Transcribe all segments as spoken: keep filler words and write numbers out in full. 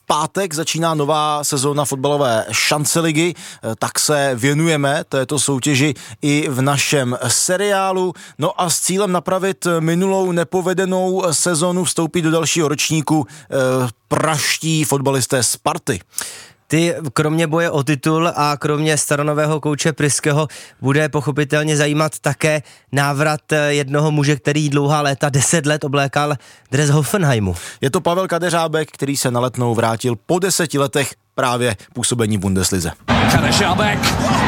pátek začíná nová sezóna fotbalové šance ligy, tak se věnujeme této soutěži i v našem seriálu. No a s cílem napravit minulou nepovedenou sezonu vstoupí do dalšího ročníku eh, praští fotbalisté Sparty. Ty kromě boje o titul a kromě staronového kouče Pryského bude pochopitelně zajímat také návrat jednoho muže, který dlouhá léta, deset let oblékal dres Hoffenheimu. Je to Pavel Kadeřábek, který se na Letnou vrátil po deseti letech právě působení v Bundeslize. Kadeřábek!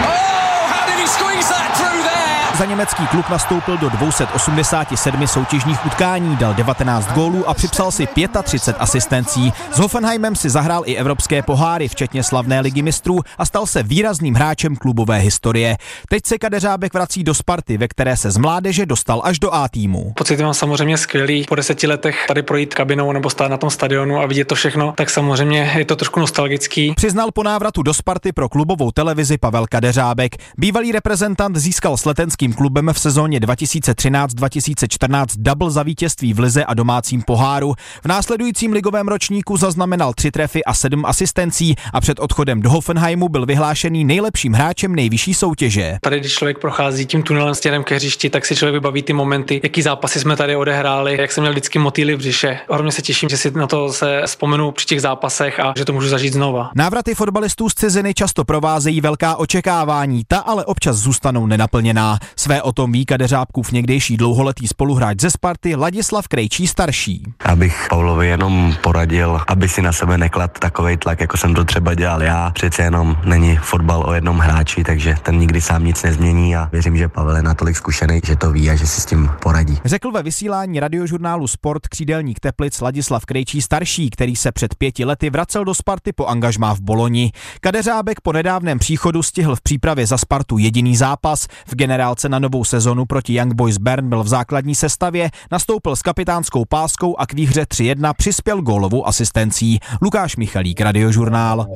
Za německý klub nastoupil do dvě stě osmdesát sedm soutěžních utkání, dal devatenáct gólů a připsal si třicet pět asistencí. S Hoffenheimem si zahrál i evropské poháry, včetně slavné ligy mistrů, a stal se výrazným hráčem klubové historie. Teď se Kadeřábek vrací do Sparty, ve které se z mládeže dostal až do A týmu. Pocit mám samozřejmě skvělý. Po deseti letech tady projít kabinou nebo stát na tom stadionu a vidět to všechno, tak samozřejmě je to trošku nostalgický. Přiznal po návratu do Sparty pro klubovou televizi Pavel Kadeřábek. Bývalý reprezentant získal s letenským klubem v sezóně dva tisíce třináct dva tisíce čtrnáct double za vítězství v lize a domácím poháru. V následujícím ligovém ročníku zaznamenal tři trefy a sedm asistencí a před odchodem do Hoffenheimu byl vyhlášený nejlepším hráčem nejvyšší soutěže. Tady, když člověk prochází tím tunelem směrem ke hřišti, tak si člověk vybaví ty momenty, jaký zápasy jsme tady odehráli, jak jsem měl vždycky motýly v břiše. Ohromně se těším, že si na to se vzpomenu při těch zápasech a že to můžu zažít znova. Návraty fotbalistů z ciziny často provázejí velká očekávání, ta ale občas zůstanou nenaplněná. Své o tom ví Kadeřábkův někdejší dlouholetý spoluhráč ze Sparty Ladislav Krejčí starší. Abych Pavlovi jenom poradil, aby si na sebe neklad takovej tlak, jako jsem to třeba dělal já. Přece jenom není fotbal o jednom hráči, takže ten nikdy sám nic nezmění a věřím, že Pavel je natolik zkušený, že to ví a že si s tím poradí. Řekl ve vysílání radiožurnálu Sport křídelník Teplic Ladislav Krejčí starší, který se před pěti lety vracel do Sparty po angažmá v Boloni. Kadeřábek po nedávném příchodu stihl v přípravě za Spartu jediný zápas. V generálce na novou sezonu proti Young Boys Bern byl v základní sestavě, nastoupil s kapitánskou páskou a k výhře tři jedna přispěl gólovou asistencí. Lukáš Michalík, Radiožurnál.